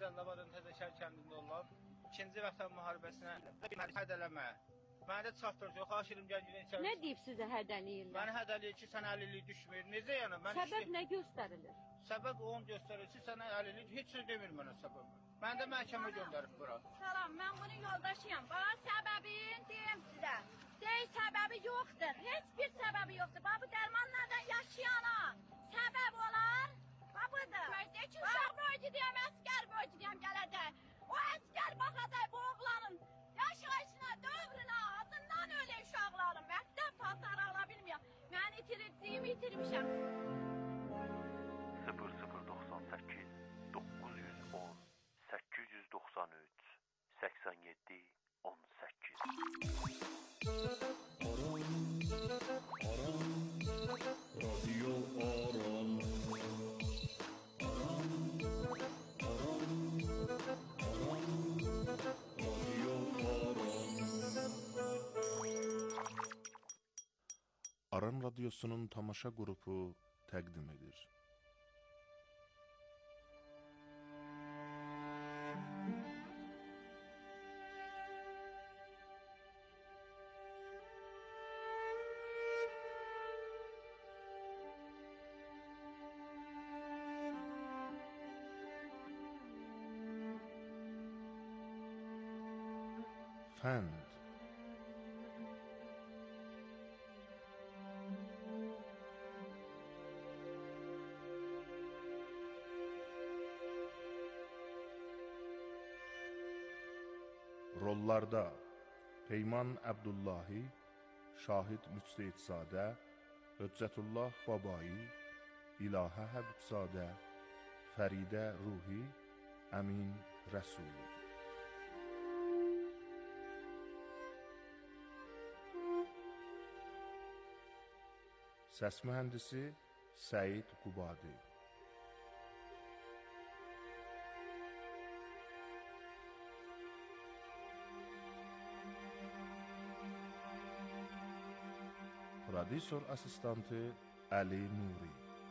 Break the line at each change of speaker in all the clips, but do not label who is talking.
Cəllabadın Təzəkər kəndində olan 2-ci Vətən müharibəsinə hədələmə. Məni də çatdırıcı, xahiş edirəm gəl gedin içəri.
Nə deyib sizə hədəliyirlər?
Məni hədəliyir ki, sənə əlillik düşmür. Necə yəni?
Səbəb nə göstərilir?
Səbəb onu göstərir ki, sənə əlillik heç nə demir mənə səbəbi. Məni də məhkəmə göndərib bura.
Salam, mən bunun yoldaşıyam. Bana səbəbin deyim sizə. Deyil, səbəbi yoxdur. Heç bir səbəbi yoxdur. Bax, bu dərmanlardan yaşayana səbəb olar. Bax, budur. Gözdə ki, uşaq boycu deyəm, əskər boycu deyəm gələcək. O əskər baxacaq bu oğlanın yaşayışına, dövrünə, adından öyle uşaqlarım. Məktəb paltarı ala bilmirəm. Mən itiriciyimi itirmişəm.
0098 910 893 87 18
Radyo Aran Radyo Aran
Aran Radyosu'nun tamaşa qrupu təqdim edir. Fənd. Rollarda Peyman Əbdullahi, Şahid Müctehidzadə, Höccətullah Babai, İlahə Həbibzadə, Fəridə Ruhi, Əmin Rəsul. Səs mühəndisi Səid Qubadi. Prodüser asistantı Əli Nuri.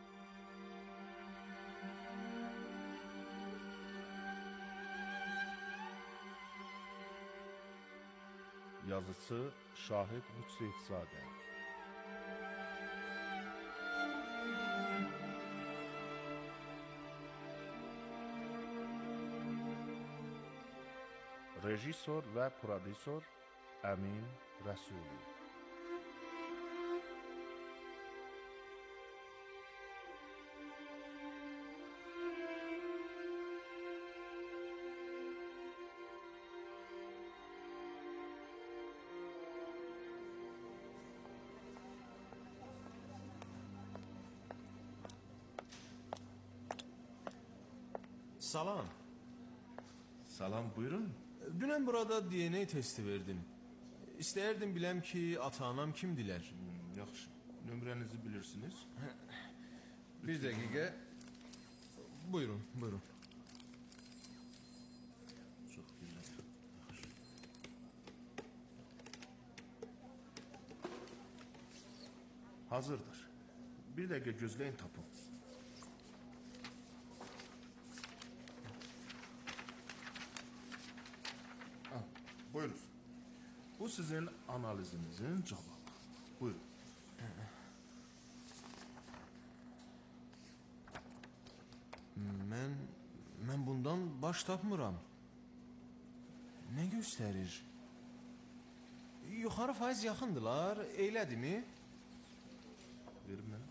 Yazısı Şahid Müctehidzadə. Rejissor və prodüser Əmin Rəsuli.
Salam.
Salam, buyurun.
Dünən burada DNA testi verdim. İstəyərdim biləm ki, ata-anam kimdilər?
Yaxşı, nömrənizi bilirsiniz.
Bir dəqiqə. Buyurun, buyurun.
Çox güzel. Yaxşı. Hazırdır. Bir dəqiqə gözləyin, tapın. Buyurun. Bu sizin analizinizin cevabı. Buyurun.
Mən bundan baş tapmıram. Nə göstərir? Yuxarı faiz yaxındılar, eylədir mi?
Verim mənə.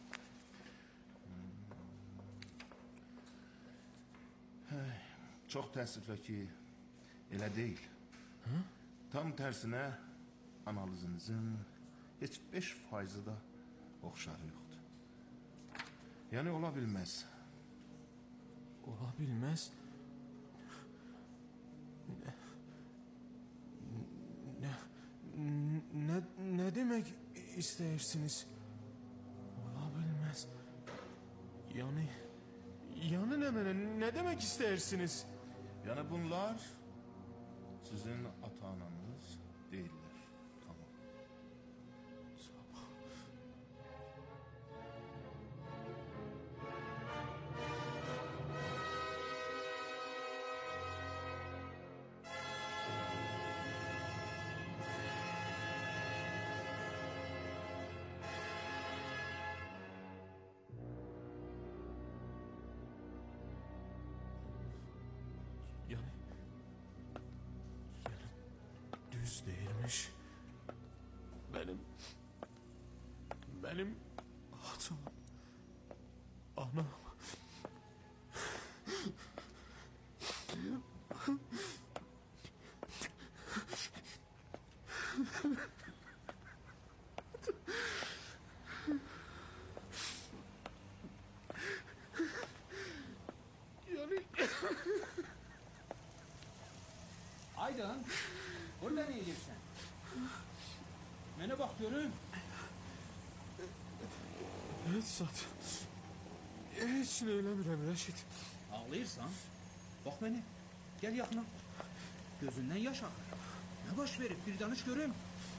Çox təəssüflə ki, elə deyil. Hı? Tam tərsinə analizinizin heç 5% da oxşarı yoxdur. Yəni ola bilməz.
Ola bilməz? Nə demək istəyirsiniz? Ola bilməz. Yəni nə demək istəyirsiniz?
Yəni bunlar sizin ata-ananız deyirlər. Tamam.
Düz değilmiş. Benim atam, anam.
Aydın, orada ne yiyeceksin? Bana bak görüm.
Hiç zat. Hiç ne eləmirəm Rəşid.
Ağlayırsan, bak beni. Gel yakına. Gözünden yaş akır. Ne baş verip bir danış görüm.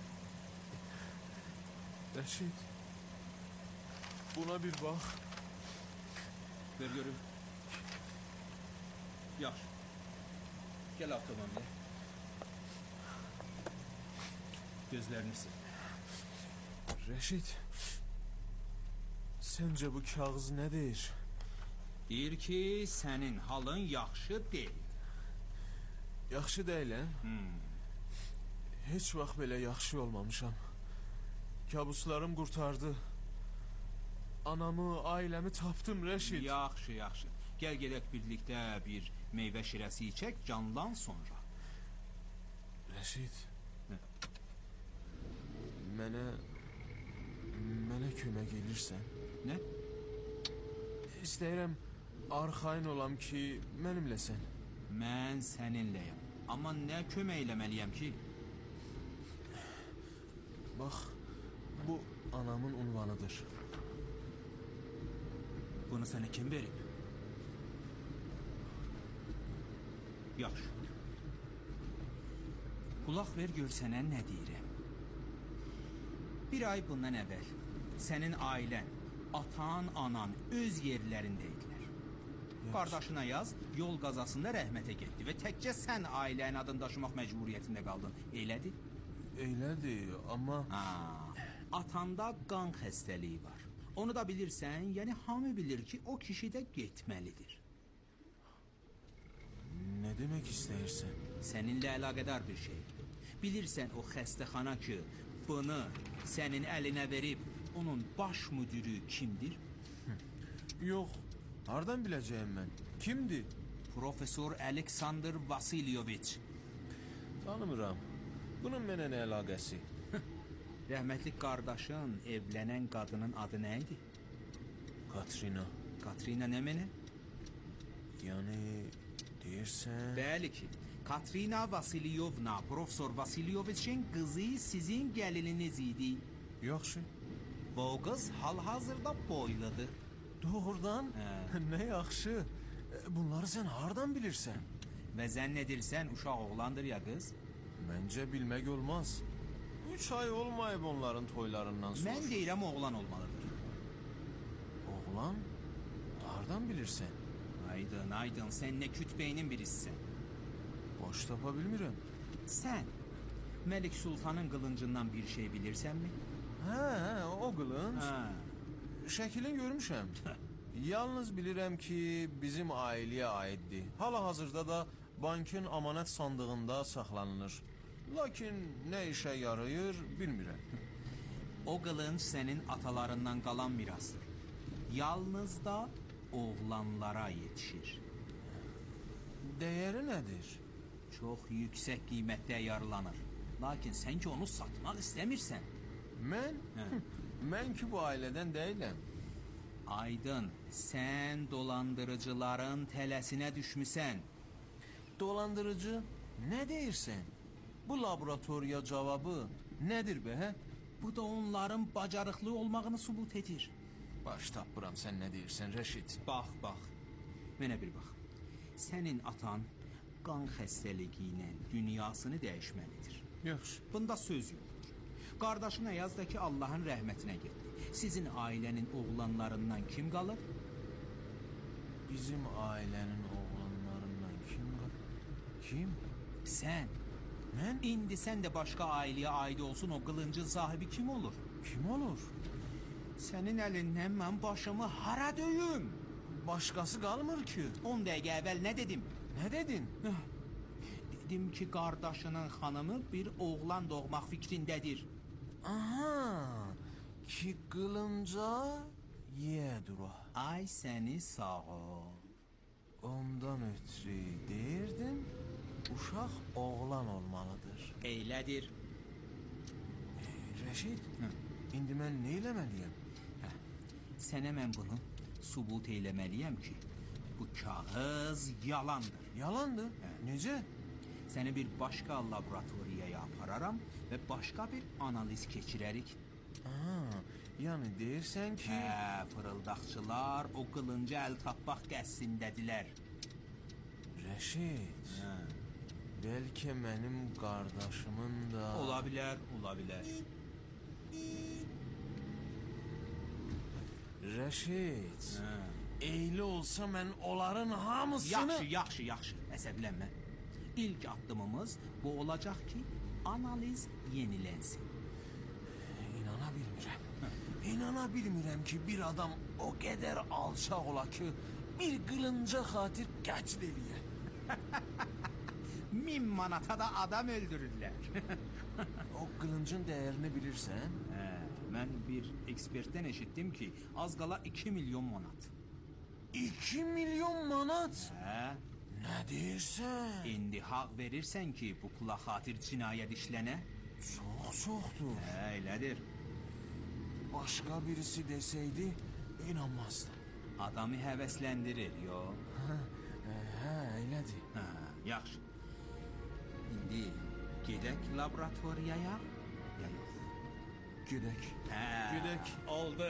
Rəşid. Buna bir bax.
Ver görüm. Yaş. Gel avtomobile. Gözlerini sil.
Rəşid. Səncə bu kağız nə deyir?
Deyir ki, senin halın yaxşı değil.
Yaxşı deyiləm. Heç vaxt belə yaxşı olmamışam. Kabuslarım qurtardı. Anamı, ailəmi tapdım Rəşid.
Yaxşı, yaxşı. Gel gedək birlikte bir meyve şirəsi içək candan sonra.
Rəşid. Mənə kömək edirsən.
Ne?
İstəyirəm arxayın olam ki, mənimləsən.
Mən səninləyəm. Amma nə kömək eləməliyəm ki?
Bax, bu anamın unvanıdır.
Bunu sənə kim verib? Yaxşı. Qulaq ver gör sənə nə deyirəm. Bir ay bundan əvvəl sənin ailən, atan, anan öz yerlərindəydilər. Qardaşına yaz, yol qazasında rəhmətə getdi və təkcə sən ailənin adını daşımaq məcburiyyətində qaldın. Elədir?
Elədir, amma...
Atanda qan xəstəliyi var. Onu da bilirsən, yəni hamı bilir ki, o kişi də getməlidir.
Nə demək istəyirsən?
Səninlə əlaqədar bir şey. Bilirsən o xəstəxana ki, bunu sənin əlinə verib, onun baş müdürü kimdir?
Yox, hardan biləcəyim mən? Kimdir?
Profesör Aleksandr Vasilyoviç.
Tanımıram. Bunun mənə nə əlaqəsi?
Rəhmətlik qardaşın evlənən qadının adı nə idi?
Katrina.
Katrina nə mənə?
Yəni, deyirsən...
Bəli ki, Katrina Vasilyovna, Profesör Vasilyoviçin qızı sizin gəlininiz idi.
Yaxşı.
Və o qız hal-hazırda boyludur.
Doğrudan? Nə yaxşı. Bunları sən hardan bilirsən?
Və zənn edirsən uşaq oğlandır ya qız?
Məncə bilmək olmaz. 3 ay olmayıb onların toylarından sonra.
Mən deyirəm oğlan olmalıdır.
Oğlan? Hardan bilirsən?
Aydın, sən nə kütbeynin birisisən.
Boş tapa bilmirəm.
Sən Məlik Sultanın qılıncından bir şey bilirsənmi?
Hə, o qılınc. Şəklini görmüşəm. Yalnız bilirəm ki, bizim ailəyə aiddir. Hal-hazırda da bankın amanət sandığında saxlanılır. Lakin nə işə yarayır, bilmirəm.
O qılınc sənin atalarından qalan mirasdır. Yalnız da oğlanlara yetişir.
Dəyəri nədir?
Çox yüksək qiymətdə yarılanır. Lakin sən ki onu satmaq istəmirsən.
Mən? Mən ki bu ailədən deyiləm.
Aydın, sən dolandırıcıların tələsinə düşmüsən.
Dolandırıcı? Nə deyirsən? Bu laboratoriya cavabı nədir be, hə?
Bu da onların bacarıqlı olmağını sübut edir.
Baş tapmıram, sən nə deyirsən, Rəşid?
Bax. Mənə bir bax. Sənin atan qan xəstəliyi ilə dünyasını dəyişməlidir.
Yaxşı.
Bunda söz yoxdur. Qardaşın Əyazda ki, Allahın rəhmətinə getdi. Sizin ailənin oğlanlarından kim qalır?
Bizim ailənin oğlanlarından kim qalır? Kim?
Sən.
Mən?
İndi sən də başqa ailəyə aid olsun, o qılıncın sahibi kim olur?
Kim olur?
Sənin əlindən mən başımı hara döyüm?
Başqası qalmır ki.
10 dəqiqə əvvəl nə dedim?
Nə dedin?
eşitdim ki, qardaşının xanımı bir oğlan doğmaq fikrindədir.
Aha, ki qılınca yedir o.
Ay səni sağ ol.
Ondan ötürü deyirdim, uşaq oğlan olmalıdır.
Eylədir.
Rəşid, indi mən nə eləməliyəm?
Sənə mən bunu sübut eləməliyəm ki, bu kağız yalandır.
Yalandır. Necə?
Səni bir başqa laboratoriyaya apararam və başqa bir analiz keçirərik.
Yəni deyirsən ki...
Fırıldaqçılar o qılınca əl tapmaq qəssindədilər.
Rəşid, bəlkə mənim qardaşımın da...
Ola bilər, ola bilər.
Rəşid, eyli olsa mən onların hamısını...
Yaxşı, əsəblənmə. İlk addımımız bu olacaq ki, analiz yenilənsin.
İnana bilmirəm ki, bir adam o qədər alçaq ola ki, bir qılınca xatir qətl eləyə.
1000 manata da adam öldürürlər.
O qılıncın dəyərini bilirsən?
Mən bir ekspertdən eşitdim ki, az qala 2 milyon manat.
2 milyon manat? Nə deyirsən?
İndi haq verirsən ki, bu pula xatir cinayət işlənə?
Çoxdur.
Elədir.
Başqa birisi desəydi, inanmazdım.
Adamı həvəsləndirir, yox?
Elədir.
Yaxşı. İndi gedək laboratoriyaya, ya yox?
Gedək.
Gedək. Oldu.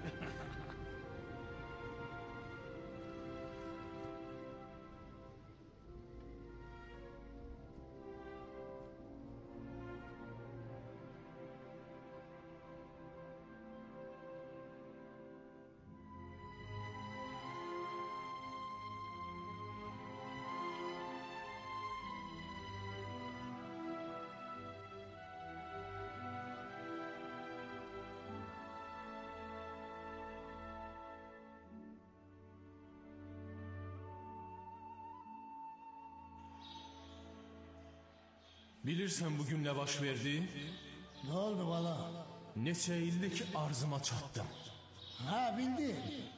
Bilirsən bugün nə baş verdi?
Ne oldu bala?
Neçə ildir ki arzıma çatdım.
Bildim.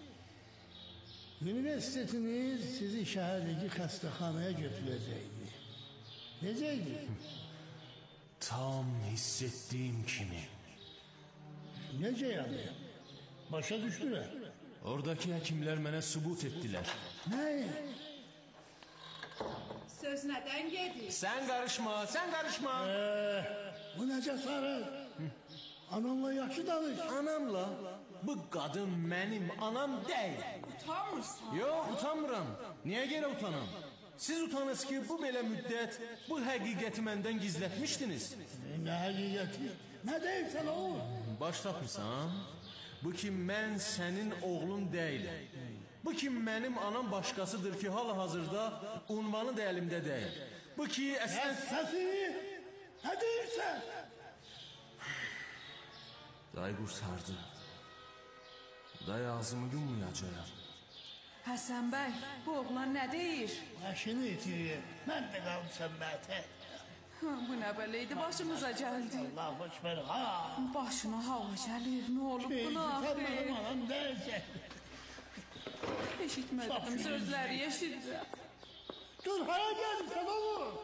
Üniversitetiniz sizi şehirdeki xəstəxanaya götürəcəkdi. Necəydi?
Tam hiss ettiğim kimi.
Necə yani? Başa düşdülər.
Oradaki həkimlər mənə sübut etdilər.
Ne?
Söz nədən gedir?
Sen karışma.
Bu ne cesaret? Anamla yaxşı danış.
Anamla? Bu qadın mənim anam deyil.
Utanmırsan?
Yox, utanmıram. Niyə görə utanam? Siz utanız ki, bu belə müddət bu həqiqəti məndən gizlətmişdiniz.
Ne həqiqəti? Ne deyirsən oğlum?
Baş tapmısan? Bu ki, mən sənin oğlun deyiləm. Bu ki, mənim anam başqasıdır ki, hal-hazırda unvanı da əlimdə deyil. Bu ki, əslən...
Səsini ne deyirsən?
Day qurtardı. Day ağzımı yummayacağım.
Həsən bəy, bu oğlan nə deyir?
Başını itirir. Mən də qalmışam mətə.
Bu nə belə idi, başımıza gəldi.
Allah hoşver ha.
Başına hava gəlir, nə olub buna?
Mənim anam deyəcək.
Eşitmədim, sözləri eşitdim.
Dur, hara gəlirsən oğlum?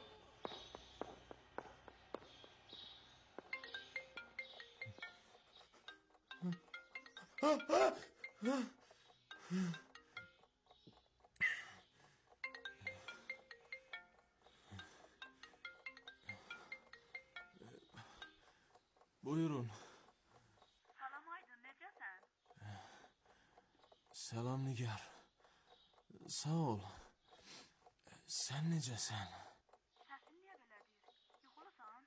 Buyurun.
Salam Aydın, necəsən?
Salam Nigar. Sağ ol. Sən necəsən?
Səsin niyə belədir? Yuxulusan?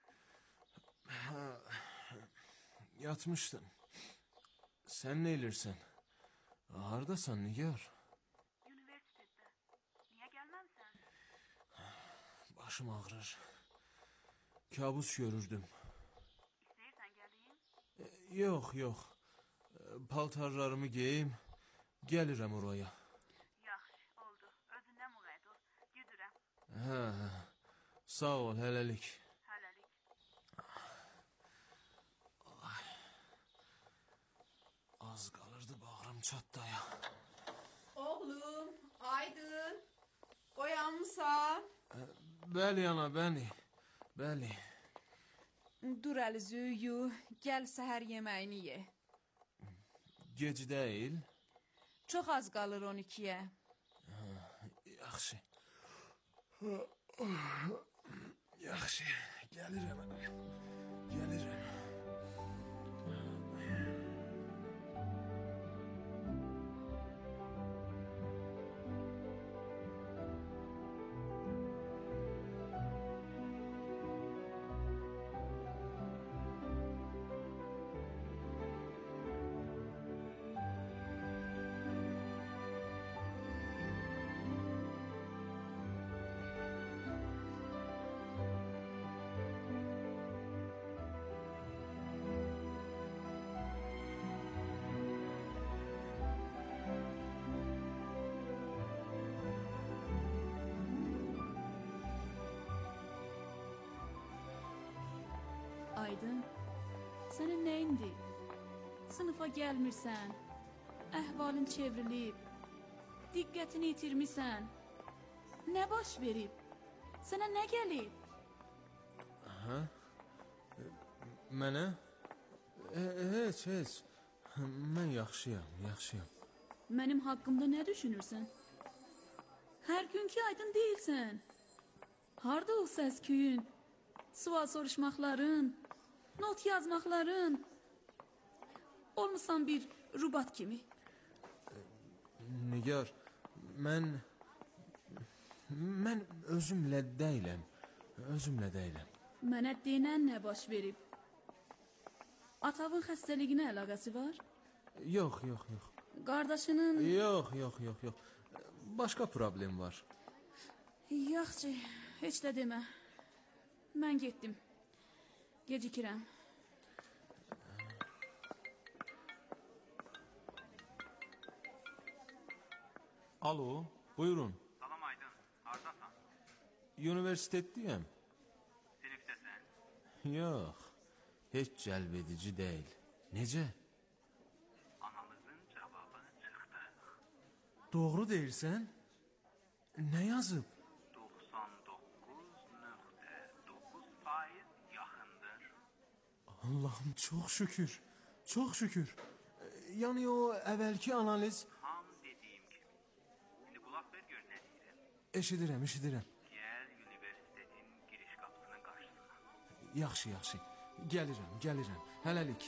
Yatmışdım. Sən nə elirsən? Hardasan Nigar?
Universitetdə. Niyə gəlməmsən?
Başım ağrır. Kabus görürdüm.
İstəyirsən gəleyim?
Yox. Paltarlarımı geyim. Gəlirəm oraya.
Yaxşı, oldu. Özündən muğayət ol. Güdürəm.
Sağ ol, hələlik. Az qalırdı bağrım çatdaya.
Oğlum, Aydın. Oyanmısan?
Bəli ana, bəli.
Dur əlizi yu, gəl səhər yeməyini ye.
Gec deyil.
Çox az qalır 12-yə.
Yaxşı. Yaxşı, gəlirəm.
Aydın, sənin nəyindi? Sınıfa gəlmirsən, əhvalın çevrilib, diqqətini itirmisən. Nə baş verib? Sənə nə gəlib?
Hə? Mənə? Heç. Mən yaxşıyam.
Mənim haqqımda nə düşünürsən? Hər günkü Aydın deyilsən. Harda o səs-küyün, sual soruşmaqların, not yazmaqların? Olmusan bir rubat kimi.
Nigar, mən özümlə deyiləm.
Mənə denən nə baş verib? Atavın xəstəliyinə əlaqəsi var?
Yox.
Qardaşının...
Yox. Başqa problem var.
Yaxşı, heç də demə. Mən getdim. Gecikirəm.
Alo, buyurun.
Salam Aydın, hardasan?
Universitetdəyəm.
Sinifdəsən?
Yox, heç cəlb edici deyil. Necə?
Anamızın cavabını çıxdı.
Doğru deyirsən? Nə yazıb?
99.9% yaxındır.
Allahım, çox şükür. Yəni o əvvəlki analiz...
Tam dediyim kimi. İndi qulaq ver gör nə deyirəm.
Eşidirəm.
Gəl universitetin giriş qapısının qarşısına.
Yaxşı. Gəlirəm. Hələlik.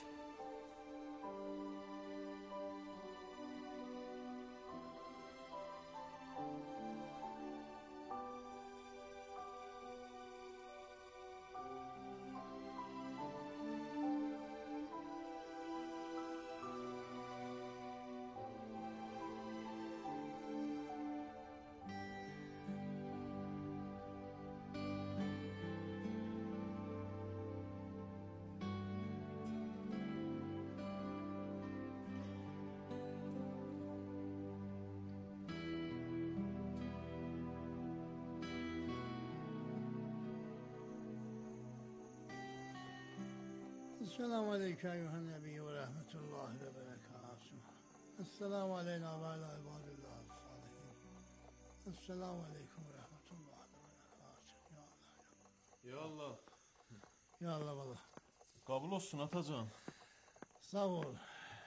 Esselamu Aleyküm Eyyühen Nebi ve Rahmetullahi ve Berekatuhu. Esselamu Aleyna ve ala ibadillahi salihin. Esselamu Aleyküm ve Rahmetullahi ve Berekatuhu.
Ya Allah.
Ya Allah valla.
Qabul olsun atacan.
Sağ ol.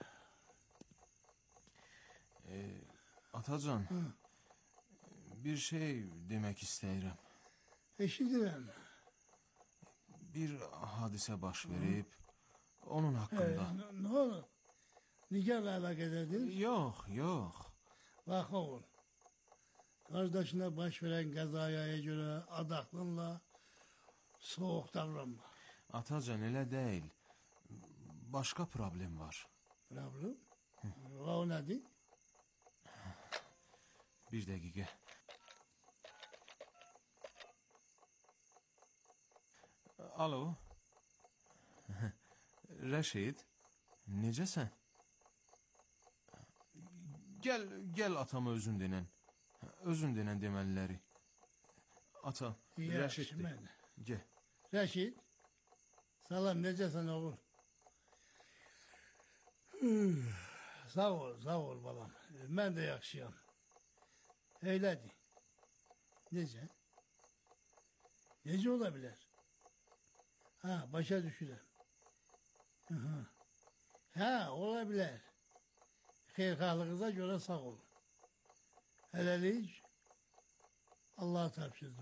Atacan. Bir şey demək istəyirəm.
Eşidirəm.
Bir hadisə baş verib, onun haqqında.
Ne olur? Nigarla əlaqədədir?
Yox.
Bax oğul. Qardaşına baş verən qəzaya görə ad aklınla soğuk davranma.
Atacan elə deyil. Başqa problem var.
Problem? O nədir?
Bir dəqiqə. Alo. Rəşid, necəsən? Gəl atama özün denən deməliləri. Ata,
Yaxşı,
Rəşiddir.
mən.
Gəl.
Rəşid, salam, necəsən oğul? Sağ ol balam. Mən də yaxşıyam. Eylədi. Necə? Necə ola bilər? Ha, başa düşürəm. Hə, ola bilər. Xeyirxahlığınıza görə sağ olun. Hələlik Allah'a tapşırdım.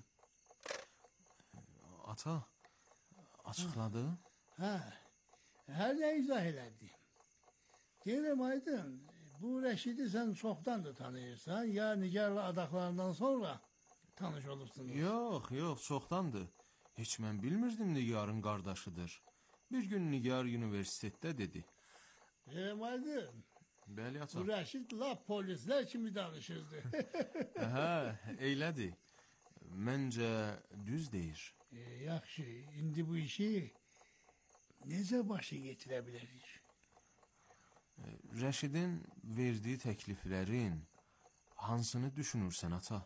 Ata, açıqladı?
Hə, hər nə izah elədi. Deyirəm Aydın, bu Rəşidi sən çoxdandır tanıyırsan, ya Nigarla adaqlarından sonra tanış olursunuz?
Yox, çoxdandır. Heç mən bilmirdim Nigarın qardaşıdır. Bir gün Nigar universitetdə dedi.
Deyirəm Aydın,
Bəli, ata.
bu Rəşid lap polislər kimi danışırdı.
Hə, eylədir. Məncə düz deyir.
Yaxşı, indi bu işi necə başa getirə bilərik?
Rəşidin verdiyi təkliflərin hansını düşünürsən, ata?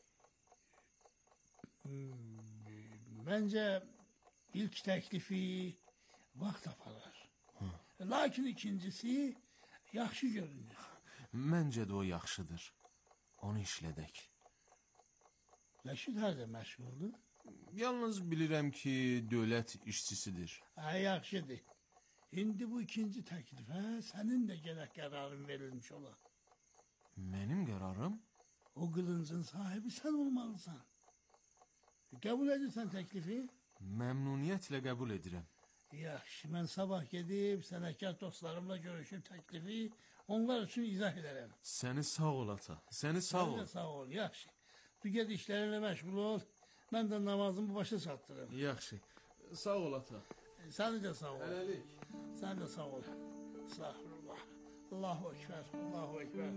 Məncə ilk təklifi vaxt aparar. Lakin ikincisi yaxşı görünür.
Məncə də o yaxşıdır. Onu işlədək.
Rəşid harada məşğuldur?
Yalnız bilirəm ki, dövlət işçisidir.
Yaxşıdır. İndi bu ikinci təklifə sənin də gərək qərarın verilmiş ola.
Mənim qərarım?
O qılıncın sahibi sən olmalısan. Qəbul edirsən təklifi?
Məmnuniyyətlə qəbul edirəm.
Yaxşı, mən sabah gedib sənətkar dostlarımla görüşüb təklifi onlar üçün izah edərəm.
Səni sağ ol, ata. Səni sağ ol.
Sən də sağ ol, yaxşı. Tu ged işlərinlə məşğul ol. Mən də namazımı başa çatdırım.
Yaxşı. Sağ ol, ata.
Səni də sağ ol.
Hələlik.
Sən də sağ ol. Estağfurullah. Allahu Ekber. Allahu Ekber.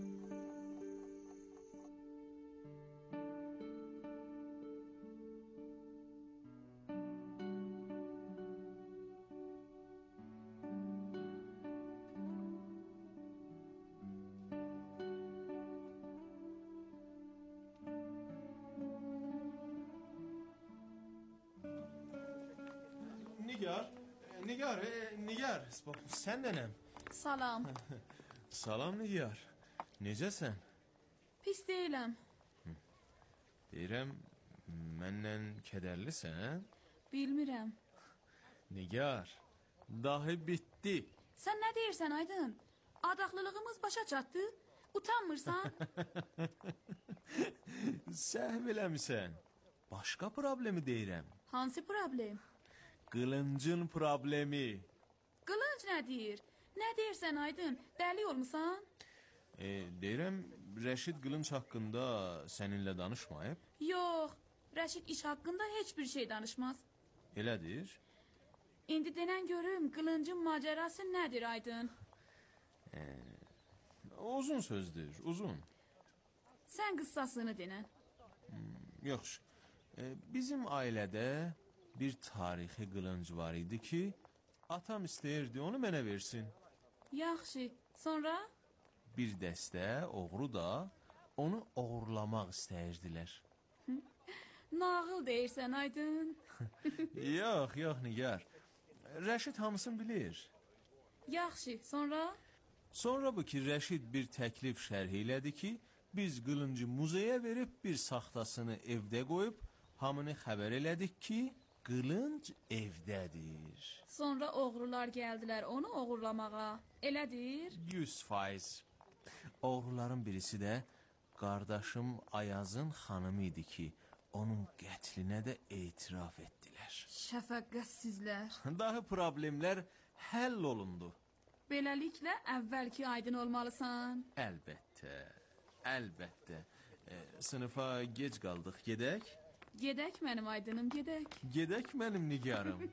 Nigar, sən nənəm?
Salam.
Salam, Nigar. Necəsən?
Pis deyiləm.
Deyirəm, məndən kədərlisən?
Bilmirəm.
Nigar, dahi bitdi.
Sən nə deyirsən Aydın? Adaqlılığımız başa çatdı. Utanmırsan?
Səhv eləmisən. Başqa problemi deyirəm.
Hansı problem?
Qılıncın problemi.
Qılınc nə deyir? Nə deyirsən Aydın? Dəli olmusan?
Deyirəm, Rəşid qılınc haqqında səninlə danışmayıb?
Yox, Rəşid iş haqqında heç bir şey danışmaz.
Elədir?
İndi denən görüm, qılıncın macerası nədir Aydın?
Uzun sözdür, uzun.
Sən qıssasını denən.
Yaxşı. Bizim ailədə bir tarixi qılınc var idi ki, atam istəyirdi onu mənə versin.
Yaxşı, sonra?
Bir dəstə oğru da onu oğurlamaq istəyirdilər.
Nağıl deyirsən Aydın.
Yox, Nigar. Rəşid hamısını bilir.
Yaxşı, sonra?
Sonra bu ki, Rəşid bir təklif şərh elədi ki, biz qılıncı muzeyə verib bir saxtasını evdə qoyub, hamını xəbər elədik ki, qılınc evdədir.
Sonra oğrular gəldilər onu oğurlamağa. Elədir?
100%. Oğruların birisi də qardaşım Ayazın xanımı idi ki, onun qətlinə də etiraf etdilər.
Şəfəqqətsizlər.
Daha problemlər həll olundu.
Beləliklə əvvəlki Aydın olmalısan.
Əlbəttə. Sınıfa gec qaldıq, gedək?
Gedək mənim Aydınım, gedək.
Gedək mənim Nigarım.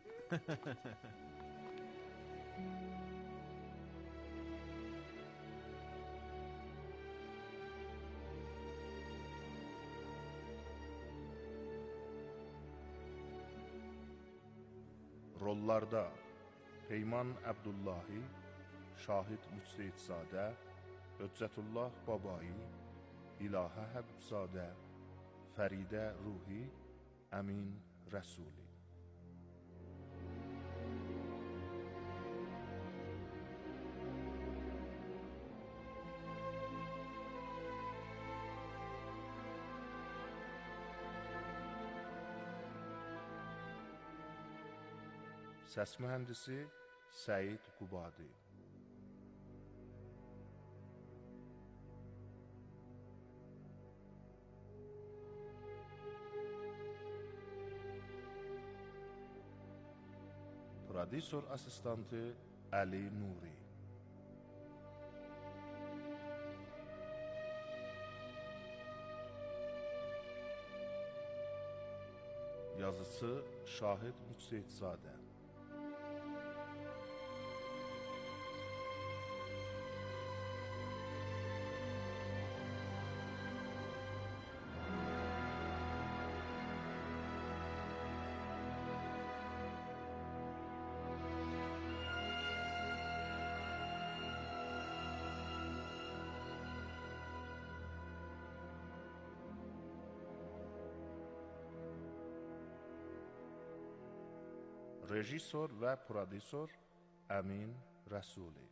Rollarda Peyman Əbdullahi, Şahid Müçtehidzadə, Höccətullah Babai, İlahə Həbibzadə, Fəridə Ruhi, Əmin Rəsuli. Səs mühəndisi Səid Qubadi. Prodüser asistanı Əli Nuri. Yazısı Şahid Müqseyidzadə. Rejissor və prodüser Əmin Rəsuli.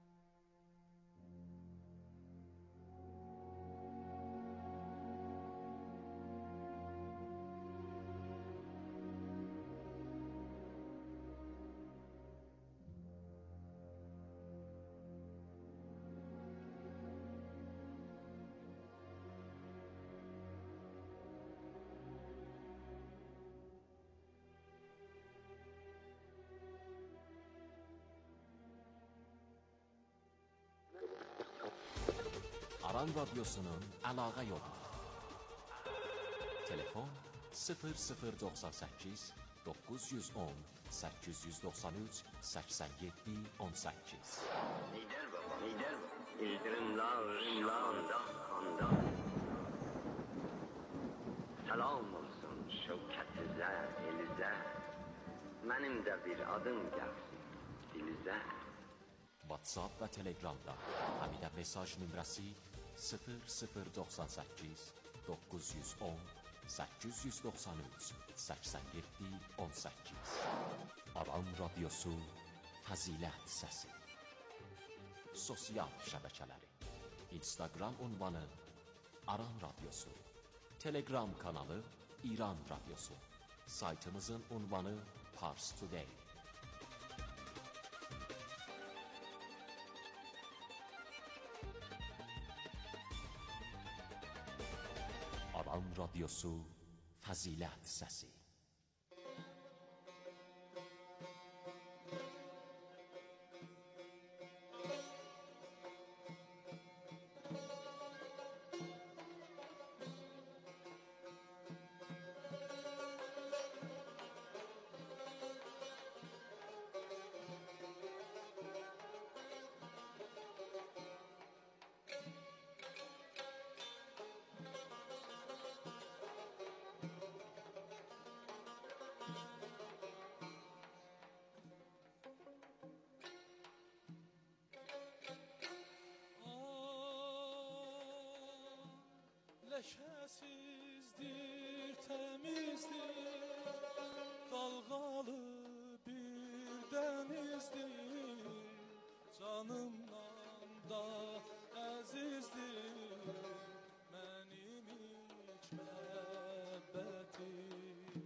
Aran Radyosu'nun əlaqə yolu. Telefon 0098 910 893 87 18.
Lider baba, lider baba. İldırımlar, kanda. Salam olsun şevkətizə, elizə. Mənim də bir adım gəlsin dilizə.
WhatsApp və Telegramda həmidə mesaj nömrəsi 0098 910 893 87 18. Aran Radyosu Fəzilət Səsi. Sosial şəbəkələri: Instagram ünvanı Aran Radyosu, Telegram kanalı İran Radyosu, saytımızın ünvanı Pars Today. Aran Radyosu Fəzilət Səsi.
Leşəsizdir, təmizdir, dalğalı bir dənizdir, canımdan da əzizdir, mənim iç məhəbbətim.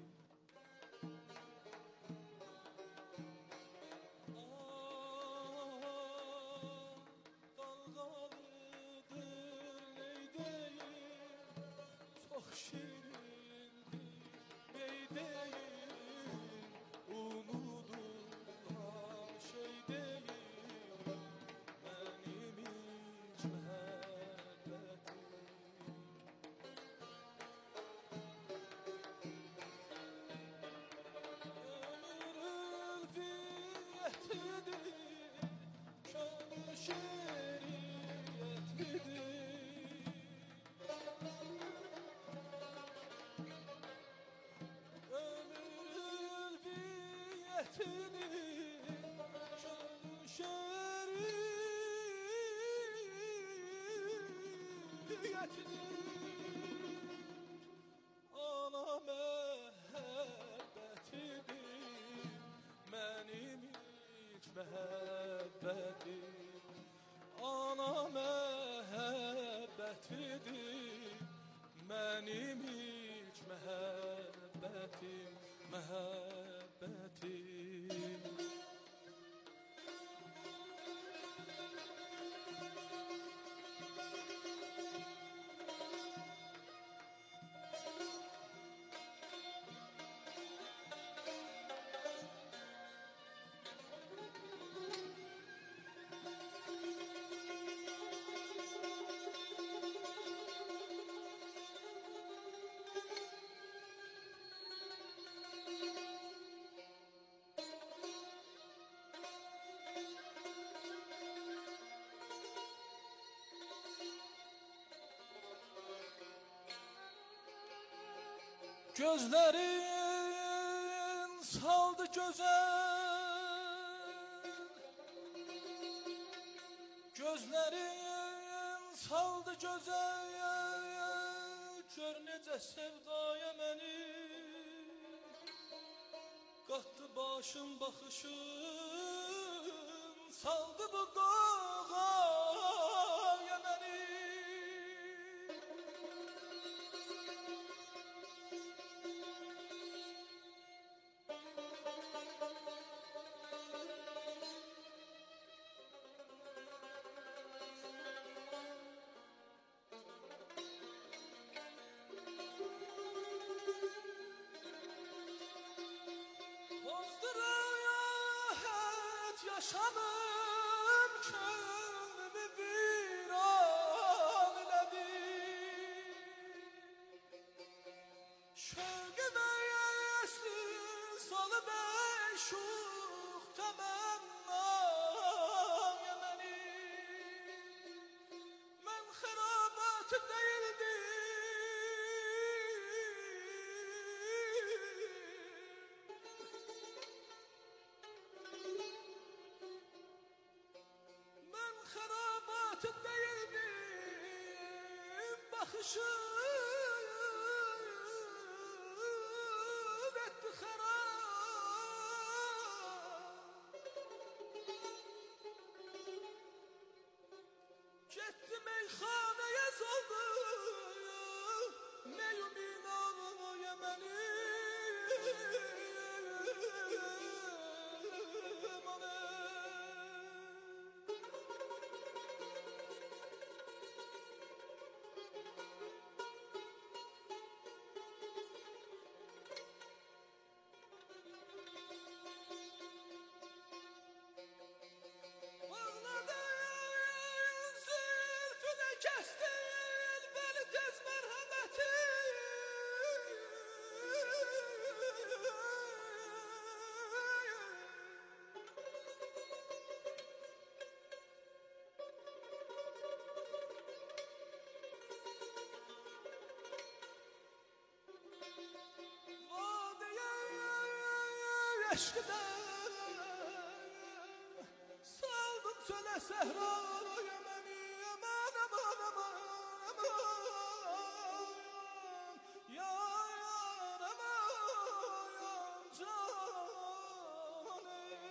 Ana məhəbbəti. Gözlerin saldı güzel, gözlerin saldı güzel, gör necə sevdaya məni, qatdı başım baxışım, saldı bu qağaya məni. Yaşamım könlümü viran elədi, şövqümə əsli salı məşuq təmənnaya məni. Mən xərabat deyildim, bakışın etti harap. Gitti meyhaneye soldu, neyumin ağlaya məni. Eşkiden saldım çöle sehraya məni, aman aman aman aman, yar aman canım.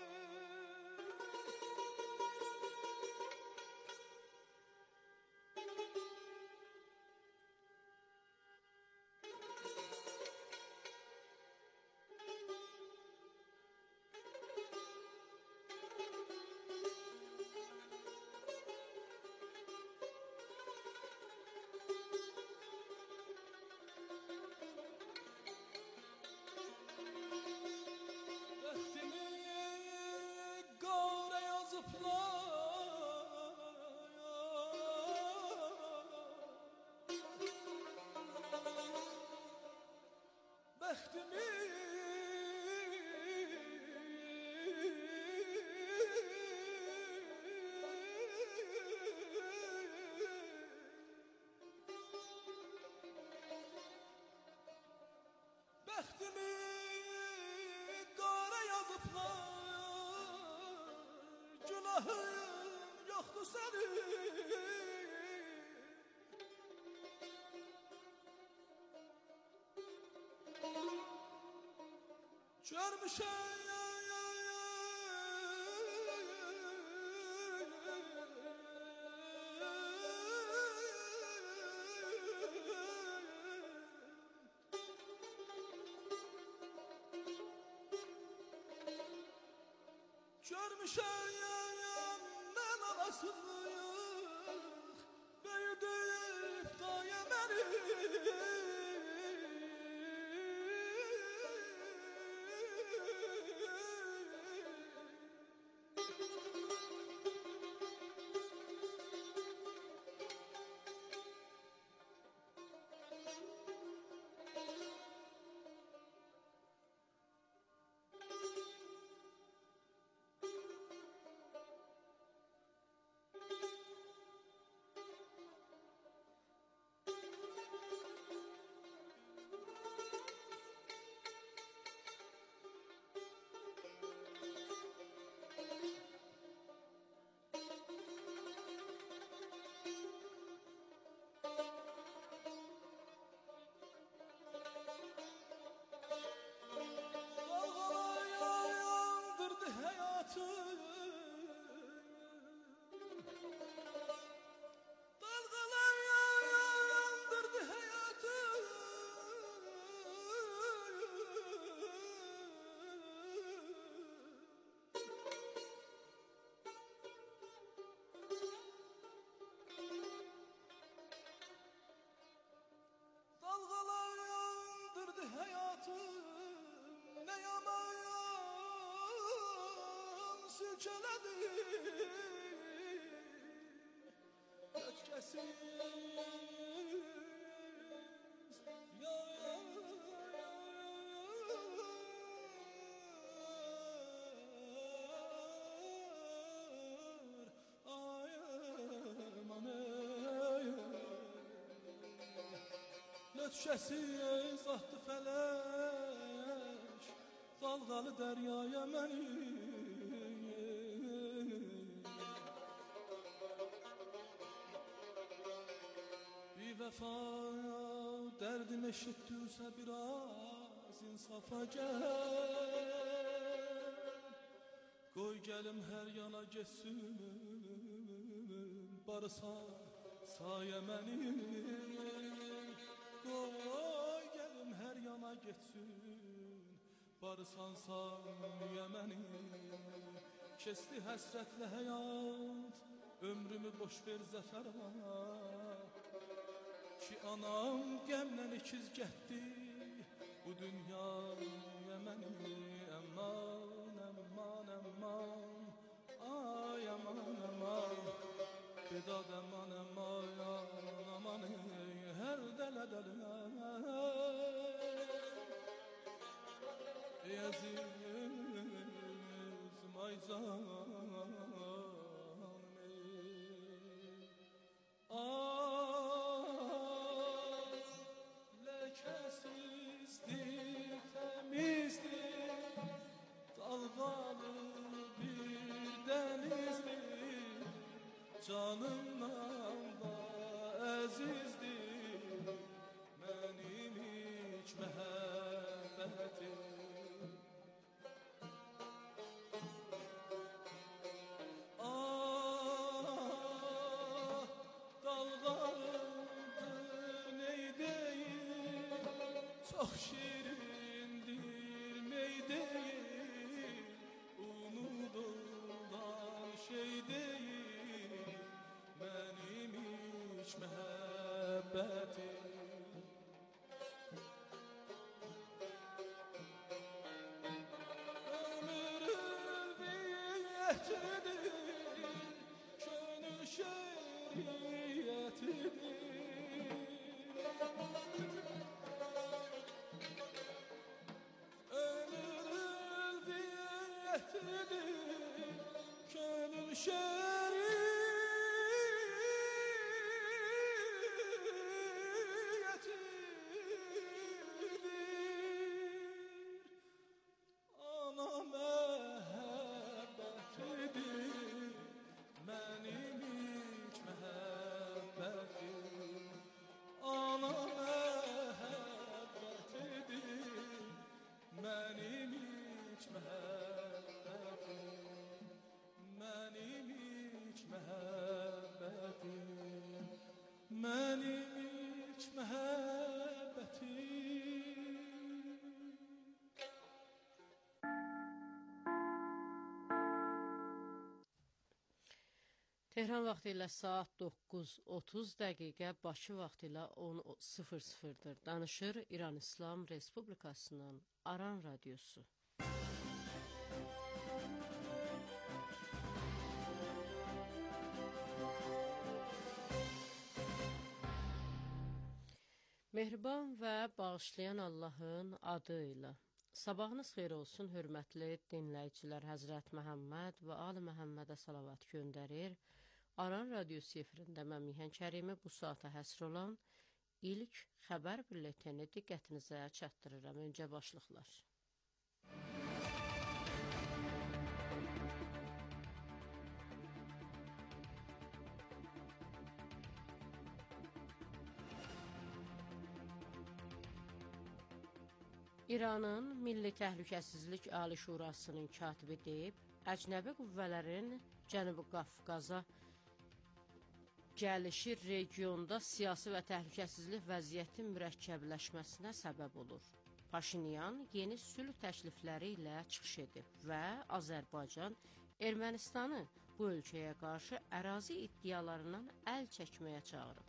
Bəxtimi qara yazıblar, günahım yoxdur sənin. Görmüşəm Görmüşəm mən anasızlıq, böyüdüb daya məni. Lötüşəsiz atdı fələk, dalğalı dəryaya məni. Bir vəfa dərdim eşitdiysə biraz insafa gəl. Qoy gəlim hər yana geçsin, barısa sayə mənim. Qoy gəlim hər yana geçsin, barısan sayə mənim. Kesti həsrətlə həyat, ömrümü boş ver zəfərə. Ki anam qəmlə ikiz getdi bu dünyaya məni. Aman, aman, aman, ay aman, aman, bedad aman, aman, aman, hər dələ dələ. Ey əzizim, ay canım, ləkəsizdir, təmizdir, dalğalı bir dənizdir, canımdan da əzizdir mənim iç məhəbbətim. Çox şirindir ney deyil, unudulan şey deyil mənim iç məhəbbətim. Ömür ülviyyətidir, könül şəriyyətidir. Könül şəriyyətidir, ana məhəbbətidir mənim iç məhəbbətim. Ana məhəbbətidir mənim iç məhəbbətim, mənim
Tehran vaxtı ilə saat 9:30 dəqiqə, Bakı vaxtı ilə 10:00-dır. Danışır İran İslam Respublikasının Aran Radiosu. Mehriban və bağışlayan Allahın adı ilə. Sabahınız xeyir olsun, hörmətli dinləyicilər. Həzrət Məhəmməd və Ali Məhəmmədə salavat göndərir. Aran Radiosu efirində mən Mihan Kərimi bu saata həsr olan ilk xəbər bülletini diqqətinizə çatdırıram. Öncə başlıqlar. İranın Milli Təhlükəsizlik Ali Şurasının katibi deyib, əcnəbi qüvvələrin Cənubi Qafqaza gəlişi regionda siyasi və təhlükəsizlik vəziyyəti mürəkkəbləşməsinə səbəb olur. Paşinyan yeni sülh təklifləri ilə çıxış edib və Azərbaycan Ermənistanı bu ölkəyə qarşı ərazi iddialarından əl çəkməyə çağırıb.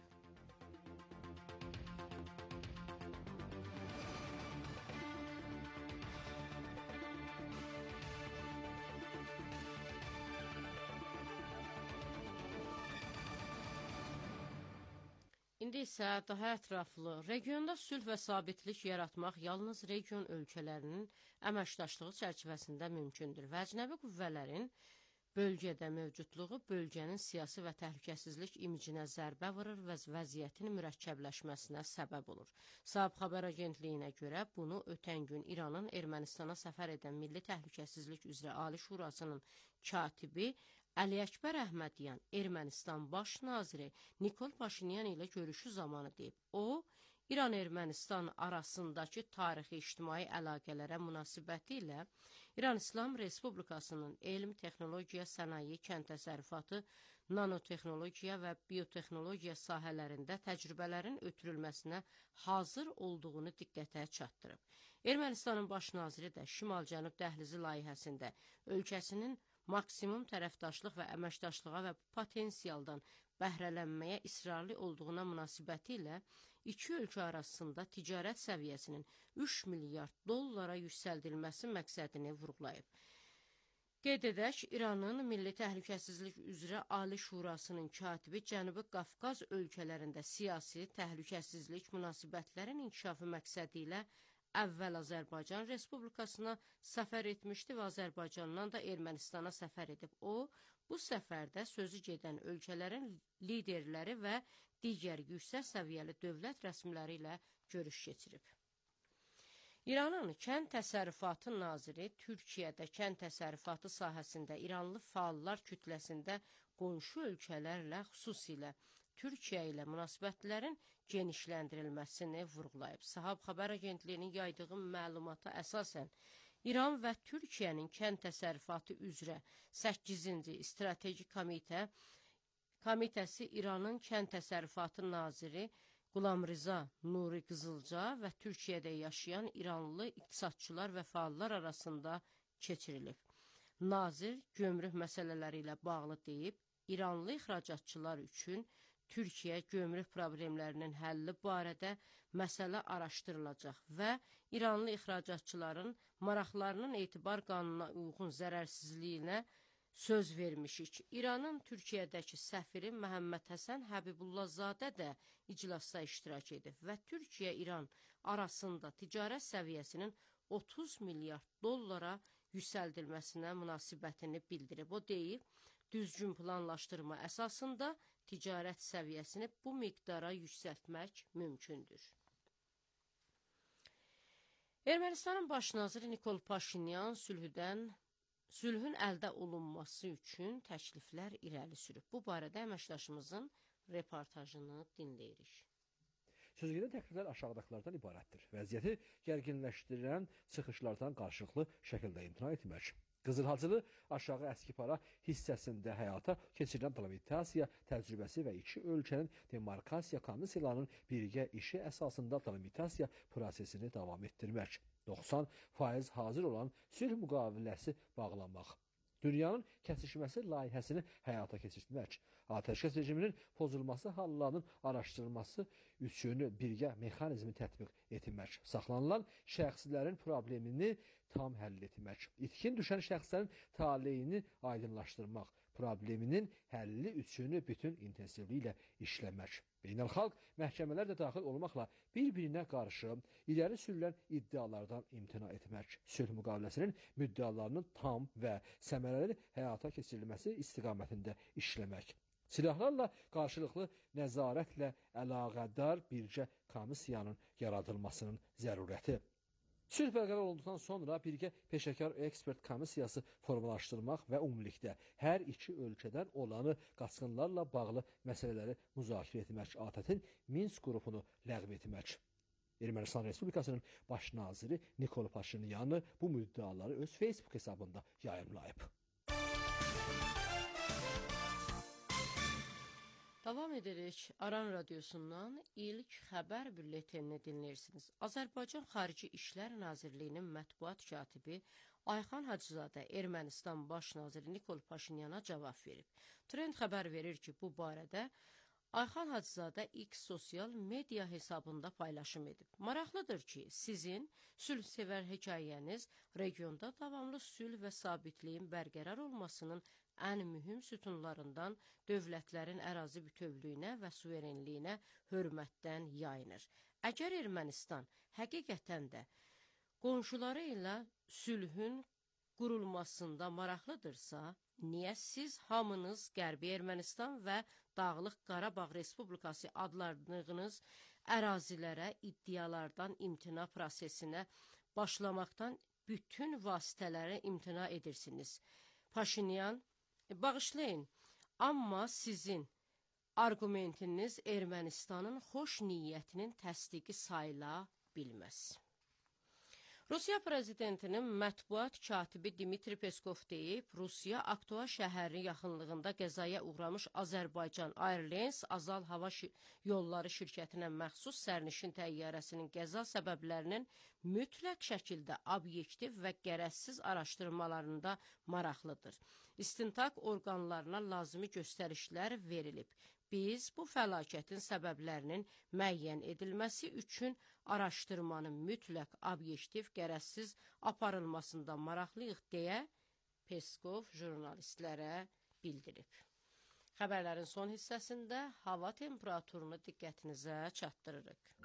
İndi isə daha ətraflı, regionda sülh və sabitlik yaratmaq yalnız region ölkələrinin əməkdaşlığı çərçivəsində mümkündür və əcnəbi qüvvələrin bölgədə mövcudluğu bölgənin siyasi və təhlükəsizlik imicinə zərbə vurur və vəziyyətin mürəkkəbləşməsinə səbəb olur. Sahib xəbər agentliyinə görə bunu ötən gün İranın Ermənistana səfər edən Milli Təhlükəsizlik üzrə Ali Şurasının katibi Əli Əkbər Əhmədyan Ermənistan baş naziri Nikol Paşinyan ilə görüşü zamanı deyib. O, İran-Ermənistan arasındakı tarixi-ictimai əlaqələrə münasibəti ilə İran İslam Respublikasının elm, texnologiya, sənaye, kənd təsərrüfatı, nanotexnologiya və biotexnologiya sahələrində təcrübələrin ötürülməsinə hazır olduğunu diqqətə çatdırıb. Ermənistanın baş naziri də Şimal-Cənub dəhlizi layihəsində ölkəsinin maksimum tərəfdaşlıq və əməkdaşlığa və potensialdan bəhrələnməyə israrlı olduğuna münasibəti ilə iki ölkə arasında ticarət səviyyəsinin 3 milyard dollara yüksəldilməsi məqsədini vurğulayıb. Qeyd edək, İranın Milli Təhlükəsizlik üzrə Ali Şurasının katibi Cənubi Qafqaz ölkələrində siyasi təhlükəsizlik münasibətlərin inkişafı məqsədi ilə əvvəl Azərbaycan Respublikasına səfər etmişdi və Azərbaycandan da Ermənistana səfər edib. O, bu səfərdə sözü gedən ölkələrin liderləri və digər yüksək səviyyəli dövlət rəsmiləri ilə görüş keçirib. İranın kənd təsərrüfatı naziri Türkiyədə kənd təsərrüfatı sahəsində İranlı fəallar kütləsində qonşu ölkələrlə, xüsusilə Türkiyə ilə münasibətlərin genişləndirilməsini vurğulayıb. Sahab xəbər agentliyinin yaydığı məlumata əsasən, İran və Türkiyənin kənd təsərrüfatı üzrə 8-ci strateji komitəsi İranın kənd təsərrüfatı naziri Qulamriza Nuri Qızılca və Türkiyədə yaşayan İranlı iqtisadçılar və fəallar arasında keçirilib. Nazir gömrük məsələləri ilə bağlı deyib, İranlı ixracatçılar üçün Türkiyə gömrük problemlərinin həlli barədə məsələ araşdırılacaq və İranlı ixracatçıların maraqlarının etibar qanununa uyğun zərərsizliyinə söz vermişik. İranın Türkiyədəki səfiri Məhəmməd Həsən Həbibullazadə də iclasda iştirak edib və Türkiyə-İran arasında ticarət səviyyəsinin 30 milyard dollara yüksəldilməsinə münasibətini bildirib. O deyib, düzgün planlaşdırma əsasında ticarət səviyyəsini bu miqdara yüksəltmək mümkündür. Ermənistanın baş naziri Nikol Paşinyan sülhün əldə olunması üçün təkliflər irəli sürüb. Bu barədə əməkdaşımızın reportajını dinləyirik.
Sözügedən təkliflər aşağıdakılardan ibarətdir. Vəziyyəti gərginləşdirən çıxışlardan qarşılıqlı şəkildə imtina etmək. Qızılhacılı aşağı əskipara hissəsində həyata keçirilən delimitasiya təcrübəsi və iki ölkənin demarkasiya komissiyalarının birgə işi əsasında delimitasiya prosesini davam etdirmək. 90% hazır olan sülh müqaviləsi bağlanmaq. Dünyanın kəsişməsi layihəsini həyata keçirtmək, atəşkəs rejiminin pozulması hallarının araşdırılması üçün birgə mexanizmi tətbiq etmək, saxlanılan şəxslərin problemini tam həll etmək, itkin düşən şəxslərin taleyini aydınlaşdırmaq, probleminin həlli üçün bütün intensivliyi ilə işləmək. Beynəlxalq məhkəmələr də daxil olmaqla bir-birinə qarşı iləri sürülən iddialardan imtina etmək, sülh müqaviləsinin müddəalarının tam və səmərəli həyata keçirilməsi istiqamətində işləmək. Silahlarla qarşılıqlı nəzarətlə əlaqədar birgə komissiyanın yaradılmasının zərurəti. Sülh bərqərar olunduqdan sonra birgə peşəkar ekspert komissiyası formalaşdırmaq və ümumilikdə hər iki ölkədən olanı qaçqınlarla bağlı məsələləri müzakirə etmək, ATƏT-in Minsk qrupunu ləğv etmək. Ermənistan Respublikasının baş naziri Nikol Paşinyan bu müddiaları öz Facebook hesabında yayımlayıb.
Davam edirik. Aran Radiosundan ilk xəbər bülletenini dinləyirsiniz. Azərbaycan Xarici İşlər Nazirliyinin mətbuat katibi Ayxan Hacızadə Ermənistan baş naziri Nikol Paşinyana cavab verib. Trend xəbər verir ki, bu barədə Ayxan Hacızadə X sosial media hesabında paylaşım edib. Maraqlıdır ki, sizin sülhsevər hekayəniz regionda davamlı sülh və sabitliyin bərqərar olmasının ən mühüm sütunlarından dövlətlərin ərazi bütövlüyünə və suverenliyinə hörmətdən yayınır. Əgər Ermənistan həqiqətən də qonşuları ilə sülhün qurulmasında maraqlıdırsa, niyə siz hamınız Qərbi Ermənistan və Dağlıq Qarabağ Respublikası adlandığınız ərazilərə iddialardan imtina prosesinə başlamaqdan bütün vasitələrə imtina edirsiniz? Paşinyan, bağışlayın, amma sizin argumentiniz Ermənistanın xoş niyyətinin təsdiqi sayıla bilməz. Rusiya prezidentinin mətbuat katibi Dmitri Peskov deyib, Rusiya Aktua şəhəri yaxınlığında qəzaya uğramış Azərbaycan Airlines Azal Hava Yolları şirkətinə məxsus sərnişin təyyarəsinin qəza səbəblərinin mütləq şəkildə obyektiv və gərəzsiz araşdırmalarında maraqlıdır. İstintaq orqanlarına lazımi göstərişlər verilib. Biz bu fəlakətin səbəblərinin müəyyən edilməsi üçün araşdırmanın mütləq obyektiv, gərəzsiz aparılmasında maraqlıyıq deyə Peskov jurnalistlərə bildirib. Xəbərlərin son hissəsində hava temperaturunu diqqətinizə çatdırırıq.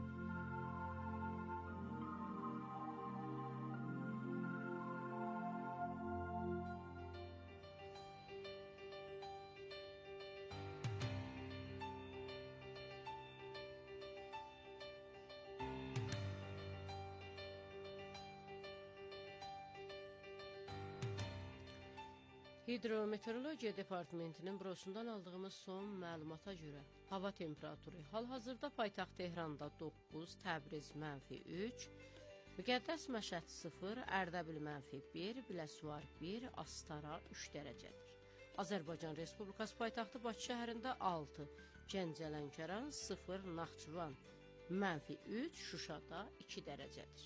Hidrometeorologiya Departamentinin bürosundan aldığımız son məlumata görə hava temperaturu hal-hazırda paytaxt Tehranda 9, Təbriz -3, Müqəddəs Məşəd 0, Ərdəbil -1, Biləsuvar 1, Astara 3 dərəcədir. Azərbaycan Respublikası paytaxtı Bakı şəhərində 6, Gəncə-Lənkəran 0, Naxçıvan -3, Şuşada 2 dərəcədir.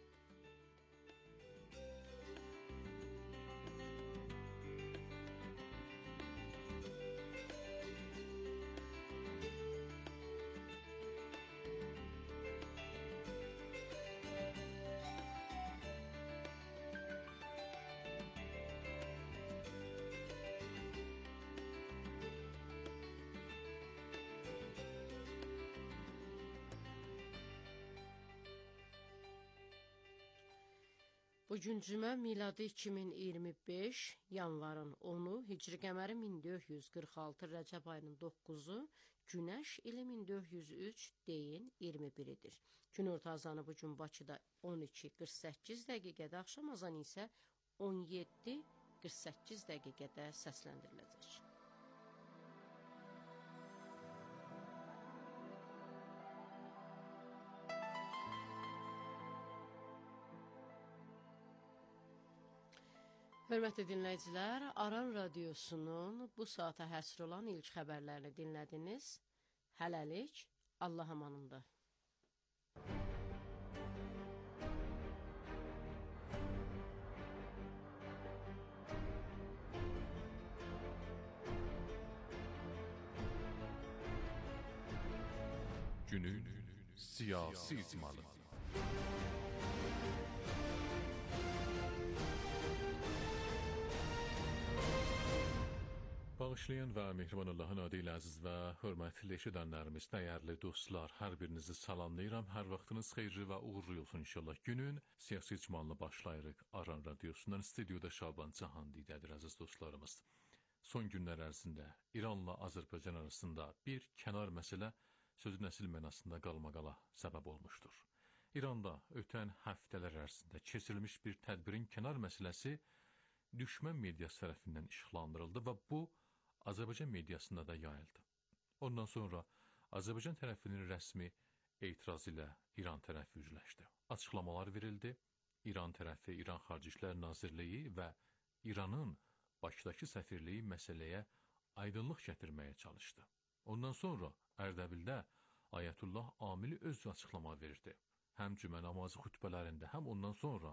Bugün cümə miladi 2025 yanvarın 10-u, hicri qəməri 1446 Rəcəb ayının 9-u, Günəş ili 1403 deyin 21-idir. Günorta azanı bugün Bakıda 12:48 dəqiqədə, axşam azanı isə 17:48 dəqiqədə səsləndiriləcək. Hörmətli dinləyicilər, Aran Radiosunun bu saata həsr olan ilk xəbərlərini dinlədiniz. Hələlik, Allah amanında.
günün siyasi icmalı. Bağışlayan və mehriban Allahın adı ilə əziz və hörmətli eşidənlərimiz, dəyərli dostlar, hər birinizi salamlayıram. Hər vaxtınız xeyirli və uğurlu olsun inşallah. Günün siyasi icmalını başlayırıq. Aran Radiosundan stüdyoda Şaban Cahandidədir, əziz dostlarımız. Son günlər ərzində İranla Azərbaycan arasında bir kənar məsələ sözün əsl mənasında qalmaqala səbəb olmuşdur. İranda ötən həftələr ərzində keçirilmiş bir tədbirin kənar məsələsi düşmən mediası tərəfindən işıqlandırıldı və bu Azərbaycan mediasında da yayıldı. Ondan sonra Azərbaycan tərəfinin rəsmi etirazı ilə İran tərəfi üzləşdi. Açıqlamalar verildi. İran tərəfi, İran Xarici İşlər Nazirliyi və İranın Bakıdakı səfirliyi məsələyə aydınlıq gətirməyə çalışdı. Ondan sonra Ərdəbildə Ayətullah Amili öz açıqlama verdi. Həm cümə namazı xütbələrində, həm ondan sonra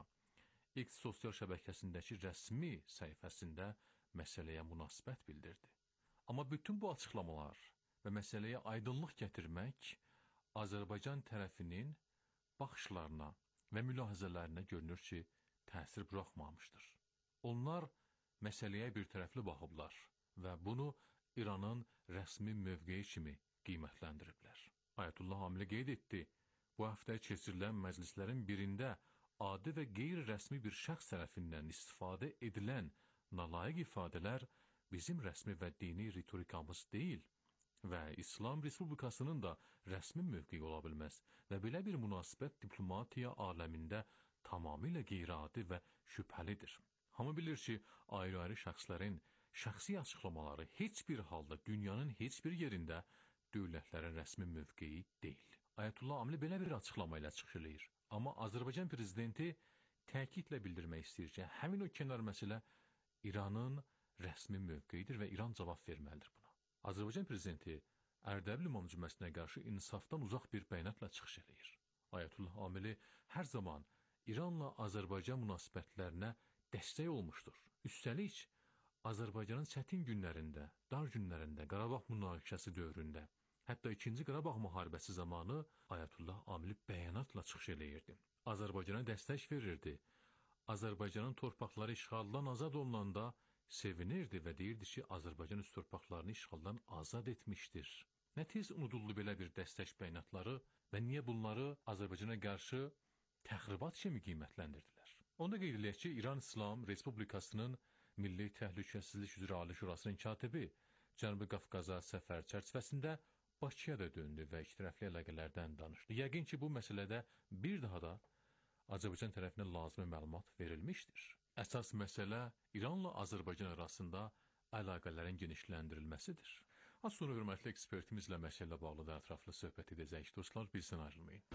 X sosial şəbəkəsindəki rəsmi səhifəsində məsələyə münasibət bildirdi. Amma bütün bu açıqlamalar və məsələyə aydınlıq gətirmək Azərbaycan tərəfinin baxışlarına və mülahizələrinə görünür ki, təsir buraxmamışdır. Onlar məsələyə bir tərəfli baxıblar və bunu İranın rəsmi mövqeyi kimi qiymətləndiriblər. Ayətullah Amili qeyd etdi, bu həftə keçirilən məclislərin birində adi və qeyri-rəsmi bir şəxs tərəfindən istifadə edilən nalayiq ifadələr bizim rəsmi və dini ritorikamız deyil və İslam Respublikasının da rəsmi mövqeyi ola bilməz və belə bir münasibət diplomatiya aləmində tamamilə qeyri-adi və şübhəlidir. Hamı bilir ki, ayrı-ayrı şəxslərin şəxsi açıqlamaları heç bir halda dünyanın heç bir yerində dövlətlərin rəsmi mövqeyi deyil. Ayətullah Amili belə bir açıqlama ilə çıxış eləyir. Amma Azərbaycan prezidenti təkidlə bildirmək istəyir ki, həmin o kənar məsələ İranın rəsmi mövqeyidir və İran cavab verməlidir buna. Azərbaycan prezidenti Ərdəbil İmam Cüməsinə qarşı insafdan uzaq bir bəyanatla çıxış eləyir. Ayətullah Amili hər zaman İranla Azərbaycan münasibətlərinə dəstək olmuşdur. Üstəlik, Azərbaycanın çətin günlərində, dar günlərində, Qarabağ münaqişəsi dövründə, hətta 2-ci Qarabağ müharibəsi zamanı Ayətullah Amili bəyanatla çıxış eləyirdi. Azərbaycana dəstək verirdi. Azərbaycanın torpaqları işğaldan azad olunanda sevinirdi və deyirdi ki, Azərbaycan öz torpaqlarını işğaldan azad etmişdir. Nə tez unuduldu belə bir dəstək bəyanatları və niyə bunları Azərbaycana qarşı təxribat kimi qiymətləndirdilər? Onda qeyd edək ki, İran İslam Respublikasının Milli Təhlükəsizlik üzrə Ali Şurasının katibi Cənubi Qafqaza səfər çərçivəsində Bakıya da döndü və ikitərəfli əlaqələrdən danışdı. Yəqin ki, bu məsələdə bir daha da Azərbaycan tərəfindən lazımi məlumat verilmişdir. Əsas məsələ İranla Azərbaycan arasında əlaqələrin genişləndirilməsidir. Az sonra hörmətli ekspertimizlə məsələlə bağlı da ətraflı söhbət edəcəyik. Dostlar, bizdən ayrılmayın.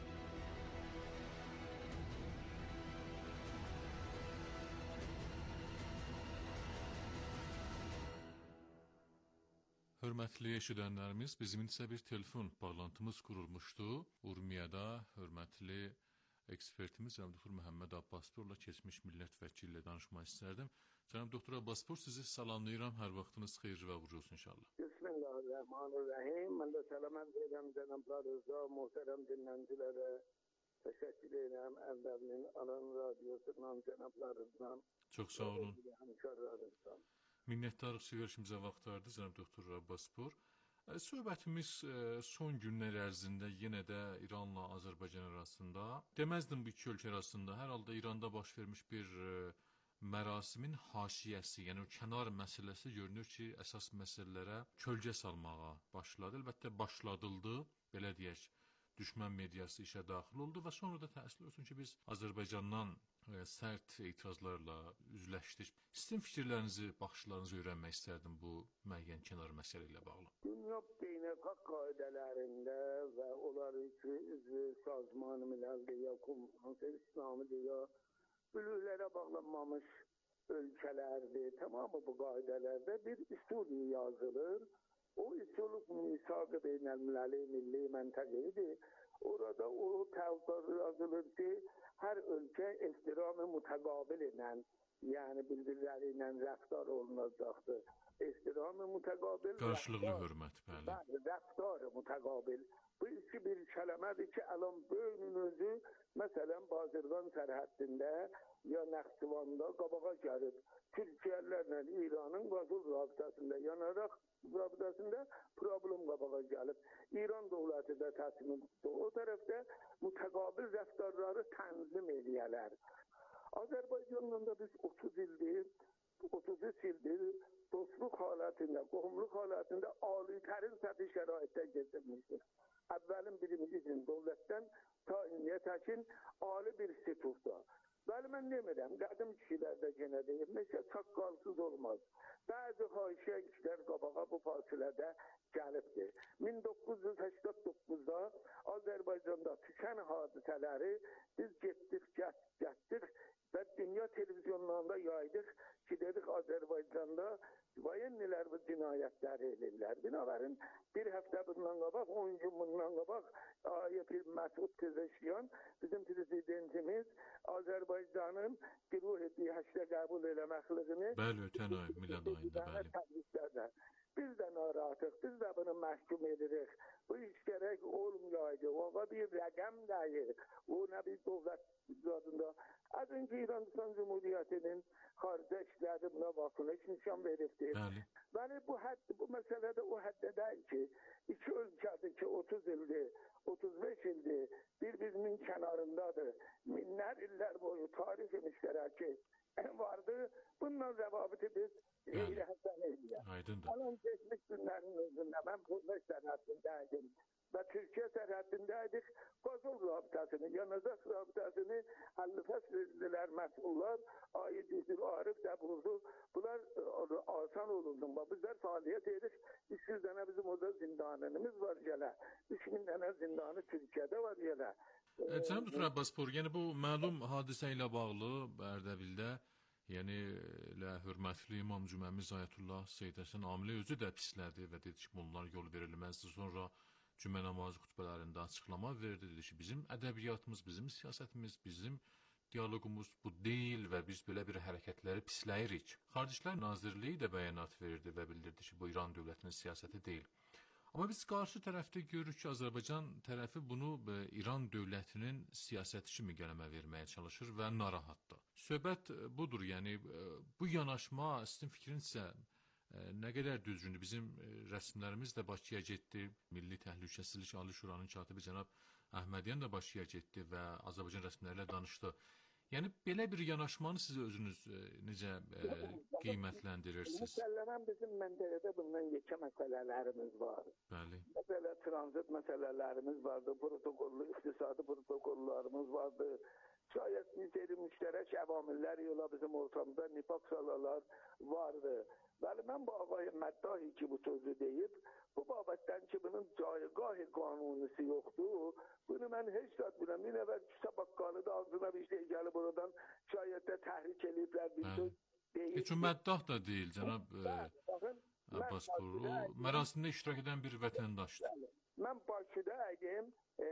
Hörmətli eşidənlərimiz, bizim isə bir telefon bağlantımız qurulmuşdu. Urmiyada hörmətli ekspertimiz cənab doktor Məhəmməd Abbasbörlə keçmiş millət vəkili ilə danışmaq istərdim. Cənab doktor Abbasbör, sizi salamlayıram. Hər vaxtınız xeyirli və uğurlu olsun inşallah.
Bismillahirrahmanirrahim. Mən də salam edirəm cənablarınıza, möhtərəm dinləyicilərə. Təşəkkür edirəm Ərdəbilin Aran Radiosundan cənablarınızdan.
Çox sağ olun. Minnətdarıq ki, görüşümüzə vaxt ayırdı cənab doktor Abbasbör. Söhbətimiz son günlər ərzində yenə də İranla Azərbaycan arasında, deməzdim bu iki ölkə arasında, hər halda İranda baş vermiş bir mərasimin haşiyəsi, yəni o kənar məsələsi görünür ki, əsas məsələlərə kölgə salmağa başladı. Əlbəttə başladıldı, belə deyək, düşmən mediası işə daxil oldu və sonra da təəssüf olsun ki, biz Azərbaycandan sərt etirazlarla üzləşdik. Sizin fikirlərinizi, baxışlarınızı öyrənmək istərdim bu müəyyən kənar məsələ ilə bağlı.
Dünya beynəlxalq qaydalarında və onlar üzvü Sazman-ı Miləldir ya Konfransı İslamidir ya bölüklərə bağlanmamış ölkələrdir. Tamamı bu qaydalarda bir üsul yazılır. O üsulun misaq-ı beynəlməli milli məntəqidir. Orada o təvqir yazılır ki, hər ölkə ehtiram-ı mütəqabil ilə, yəni bir-birləri ilə rəftar olunacaqdır. ehtiram müteqabil,
Qarşılıqlı hörmət, bəli.
bəli, rəftar müteqabil. Bu iki bir kələmədir ki, alan böyünün özü, məsələn, Bazırqan sərhəddində ya Naxçıvanda qabağa gəlib, Türkiyələrlə İranın qazıl rabitəsində yanaraq, rabitəsində problem qabağa gəlib. İran dövləti də təsmin tutdu. O tərəfdə mütəqabil rəftarları tənzim edəyələr. Azərbaycanla da biz 30 ildir, 33 ildir dostluq halətində, qohumluq halətində alitərin səthi şəraitdə keçirmişdir. Əvvəlin birinci gün dövlətdən ta indiyə təkin ali bir stitutda. Bəli, mən demirəm, qədim kişilər də yenə deyib, neçə çaqqalsız olmaz. Bəzi xahişə işlər qabağa bu fasilədə gəlibdir. 1989-da Azərbaycanda tükən hadisələri biz getdik və dünya televizyonlarında yaydıq ki, dedik Azərbaycanda vayennilər bu cinayətləri edirlər. Binabərin bir həftə bundan qabaq, 10 gün bundan qabaq Ayət Məsud Pezeşkiyan, bizim prezidentimiz Azərbaycanın giruh dihəşdə qəbul eləməkliğini
Bəli, ötən ay, milad ayında, bəli.
Biz də narahatıq, biz də bunu məhkum edirik. Bu iş gərək olmayaydı. Oğa bir rəqəm deyir. O nə bir dövlət zadında. Az öncə İran Cumhuriyyətinin xaricə işləri buna baxın, heç nişan veribdir. Bəli, bu məsələdə o həddə deyil ki, iki ölkədir ki, 30 ildir, 35 ildir, bir-birinin kənarındadır. Minlər illər boyu tarix müştərəki vardı. Bundan rəvabiti biz Eyri Həsən edirəm. Alan geçmiş günlərin özündə mən Purleş sərhəddindəydim və Türkiyə sərhəddindəydik. Qazıl rabitəsini, yanacaq rabitəsini Həllifəs verdilər məsullar, Ayid Üzür Arif də buldu. Bunlar asan olurdu. Bizlər fəaliyyət edik. 200 dənə bizim orada zindanımız var gələ. 3000 dənə zindanı Türkiyədə var gələ.
Cənab Dr. Abbaspur, yəni bu məlum hadisə ilə bağlı Ərdəbildə, yəni hörmətli İmam Cüməmiz Ayətullah Seyid Həsən Amili özü də pislədi və dedi ki, bunlar yol verilməzdir. Sonra cümə namazı xutbələrində açıqlama verdi, dedi ki, bizim ədəbiyyatımız, bizim siyasətimiz, bizim dialoqumuz bu deyil və biz belə bir hərəkətləri pisləyirik. Xarici İşlər Nazirliyi də bəyanat verdi və bildirdi ki, bu İran dövlətinin siyasəti deyil. Amma biz qarşı tərəfdə görürük ki, Azərbaycan tərəfi bunu İran dövlətinin siyasəti kimi qələmə verməyə çalışır və narahatdır. Söhbət budur, yəni bu yanaşma sizin fikrinizsə nə qədər düzgündür? Bizim rəsmlərimiz də Bakıya getdi, Milli Təhlükəsizlik Ali Şuranın katibi cənab Əhmədyan da Bakıya getdi və Azərbaycan rəsmiləri ilə danışdı. Yəni belə bir yanaşmanı siz özünüz necə qiymətləndirirsiniz?
Məsələn, bizim məntəqədə bundan yekə məsələlərimiz var.
Bəli.
Məsələ tranzit məsələlərimiz vardı, protokollu, iqtisadi protokollarımız vardı. Şayət bir müştərək əvamillər yola bizim ortamda nifaq salalar vardı. Bəli, mən bu ağay Məddahi ki, bu sözü deyib, bu babətdən ki, bunun caygahı qanunisi yoxdur. Bunu mən heç zat biləm. Bir nəvər küsə baqqalı da ağzına bir şey gəlib oradan şayət də təhrik ediblər bir söz deyib.
Heç o Məddah da deyil, cənab Abbaspur. O mərasimdə iştirak edən bir vətəndaşdır.
Mən Bakıda idim,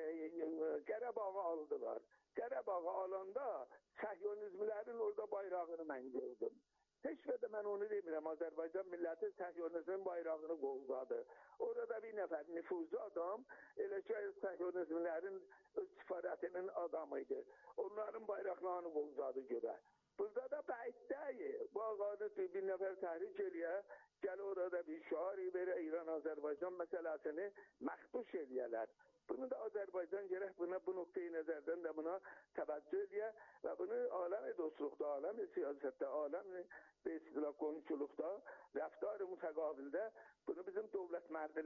Qərabağı aldılar. Qərabağı alanda səhyonizmlərin orada bayrağını mən gördüm. Heç də mən onu demirəm, Azərbaycan milləti səhyonizmin bayrağını qovzadı. Orada bir nəfər nüfuzlu adam, elə ki, səhyonizmlərin öz sifarətinin adamıydı. Onların bayraqlarını qovzadı görə. Burada da bəid deyil. Bu ağanı bir nəfər təhrik eləyə, gəl orada bir şari verə İran-Azərbaycan məsələsini məxduş eləyələr. Bunu da Azərbaycan gərək buna, bu nöqteyi nəzərdən də buna təvəccüh eləyə və bunu aləmi dostluqda, aləmi siyasətdə, aləmi qonşuluqda, rəftar-ı mütəqabildə bunu bizim dövlət mərdiləri